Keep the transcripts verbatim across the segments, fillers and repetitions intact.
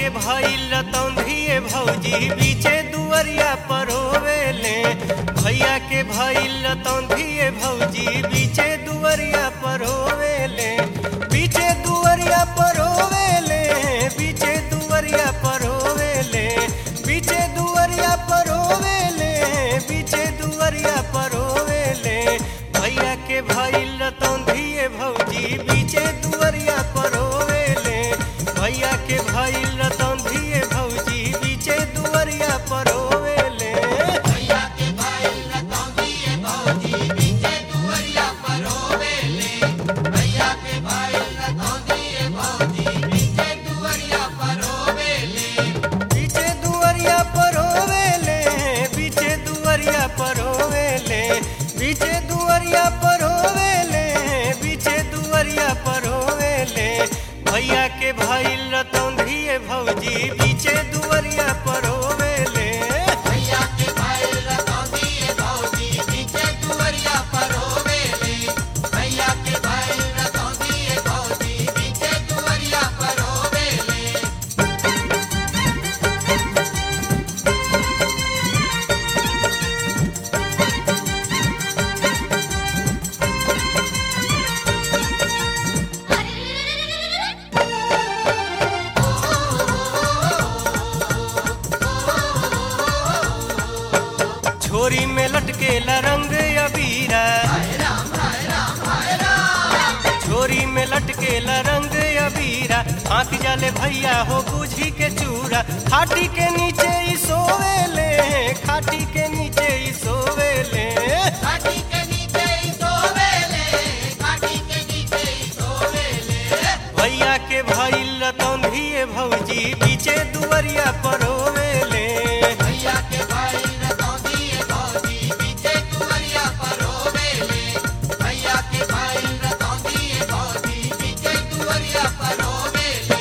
के भइल रतौंधिए भौजी बीचे दुअरिया पर होवेले। भैया के भइल रतौंधिए भौजी बीचे दुअरिया पर होवेले। बीचे दुअरिया पर होवेले, बीचे दुअरिया पर होवेले, बीचे दुअरिया पर होवेले, बीचे दुअरिया पर होवेले। भैया के भइल रतौंधिए भौजी बीचे दुअरिया पर होवेले। भैया के भइल रतौंधिए भौजी बीचे दुअरिया पर होवेले। भैया के भइल रतौंधिए भौजी बीचे दुअरिया पर होवेले। भैया के भइल रतौंधिए भौजी बीचे दुअरिया पर होवेले। बीचे दुअरिया पर होवेले, बीचे दुअरिया पर होवेले, बीचे दुअरिया पर होवेले, बीचे दुअरिया पर होवेले। भैया के भइल रतौंधिए भौजी बीचे दुअरिया पर होवेले। भैया के भइल रतौंधिए भौजी बीचे दुअरिया पर होवेले। भैया के भइल रतौंधिए भौजी बीचे दुअरिया पर होवेले। छोरी में लटकेला रंग अबीरा, छोरी में लटकेला रंग अबीरा। आँख जाले भैया हो बूझी के चूड़ा। खाटी के नीचे ही सोवेले, खाटी के नीचे ही सोवेले। खाटी के नीचे ही सोवेले, खाटी के नीचे ही सोवेले। भैया के भइल रतौंधिए भौजी बीचे दुअरिया पर होवेले। भैया के भइल रतौंधिए भौजी बीचे दुअरिया पर होवेले। भैया के भइल रतौंधिए भौजी बीचे दुअरिया पर होवेले।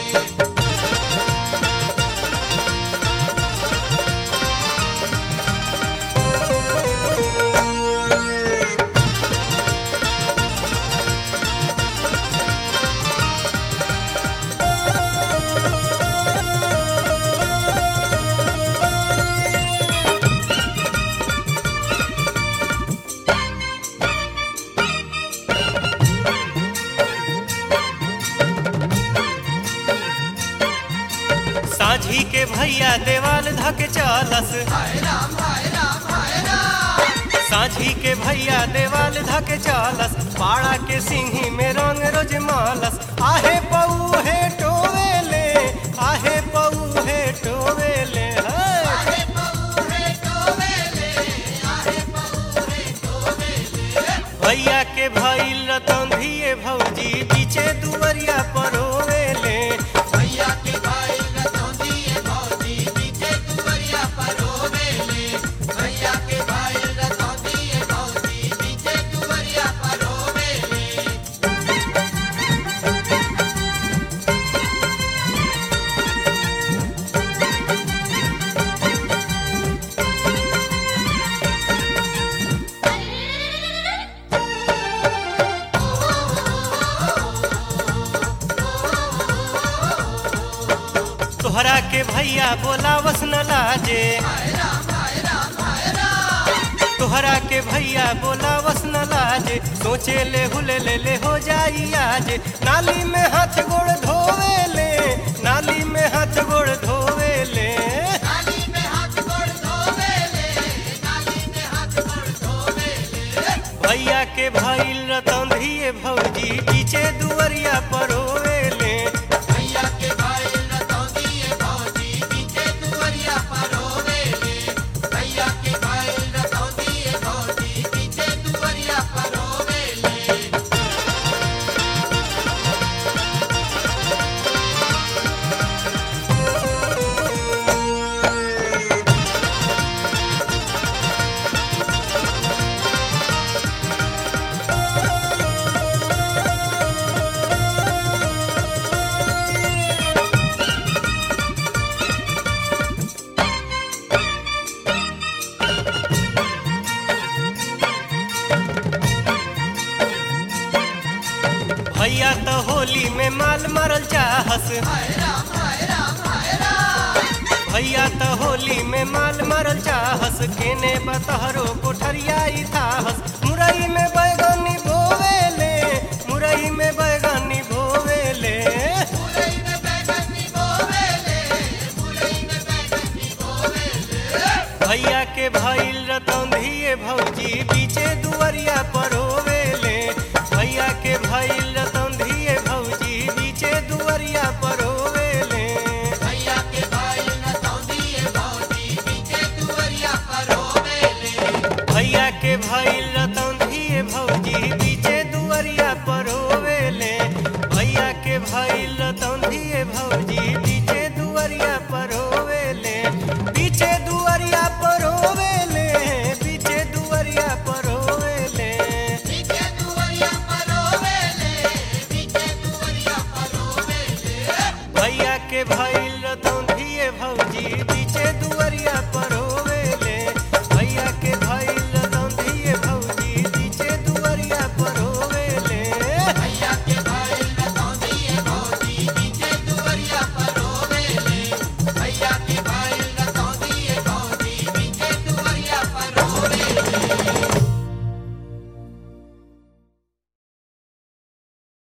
साझी के भैया देवाल धक चालस, हाय राम हाय राम हाय राम। साझी के भैया देवाल धक चालस। पाड़ा के सिंही में रंग रोज मालस। आहे पऊ हे टोवेले, आहे पऊ हे टोवेले। आहे पऊ हे टोवेले, आहे पऊ हे टोवेले। भैया के भइल रतौंधिए भौजी बीचे दुअरिया पर होवेले। भैया के भइल रतौंधिए भौजी बीचे दुअरिया पर होवेले। भैया के भइल रतौंधिए भौजी बीचे दुअरिया पर होवेले। तोहरा के भैया बोलावस न लाजे, हाय राम हाय राम हाय राम। तोहरा के भैया बोलावस न लाजे। सोचे ले हुले ले ले हो जाई आज। नाली में हाथ गोड़ धोवेले, नाली में हाथ गोड़ धोवेले। नाली में हाथ गोड़ धोवेले, नाली में हाथ गोड़ धोवेले। भैया के भइल रतौंधिए भौजी बीचे दुअरिया पर होवेले। भैया के भइल रतौंधिए भौजी बीचे दुअरिया पर होवेले। भैया के भइल रतौंधिए भौजी बीचे दुअरिया पर होवेले। भैया तो होली में माल मारल चाहस। हाय राम हाय राम हाय राम। भैया त होली में माल मारल चाहस केने बतहरो कोठरिया थाहस मुरई में बैगनी बोवेले मुरई में बैगनी बोवेले मुरई में बैगनी बोवेले मुरई में बैगनी बोवेले भैया के भइल रतौंधिए भौजी बीचे दुवरिया पर होवेले भैया के भइल रतौंधिए भौजी बीचे दुवरिया पर होवेले भैया के भाई रतौंधिए भौजी बीचे दुवरिया पर होवेले भैया के भइल